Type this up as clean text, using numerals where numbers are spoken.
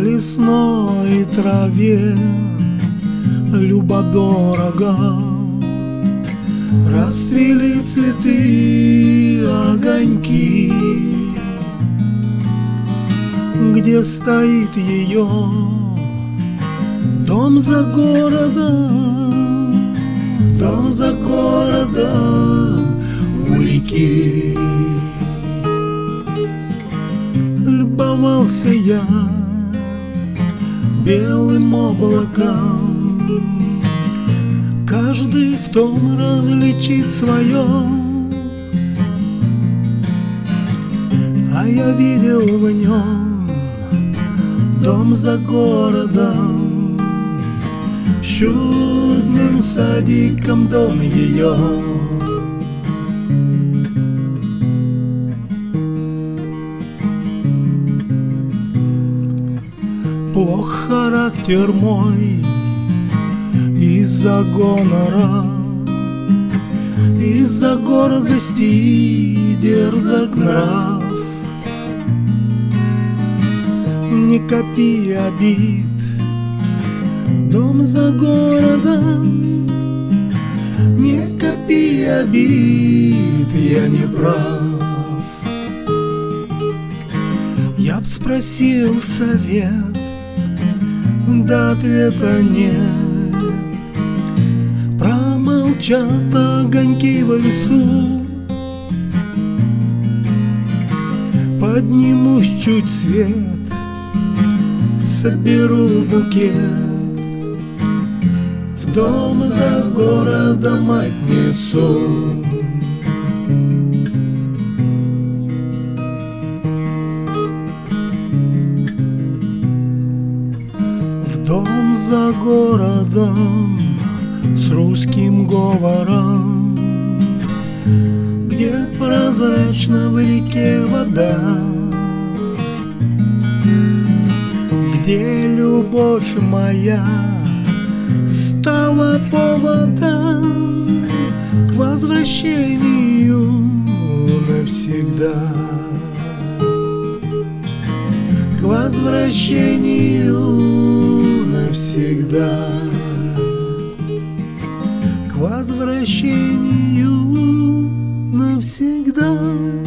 лесной траве любо-дорого расцвели цветы, огоньки. Где стоит ее дом за городом, дом за городом у реки. Любовался я белым облаком, каждый в том различит свое, а я видел в нем дом за городом, чудным садиком дом ее. Плох характер мой из-за гонора, из-за гордости и дерзок нрав. Не копи обид, дом за городом, не копи обид, я не прав. Я б спросил совет, да ответа нет. Промолчат огоньки в лесу, поднимусь чуть свет, соберу букет, в дом за городом отнесу. В дом за городом с русским говором, где прозрачна в реке вода, где любовь моя стала поводом к возвращению навсегда, к возвращению навсегда, к возвращению навсегда.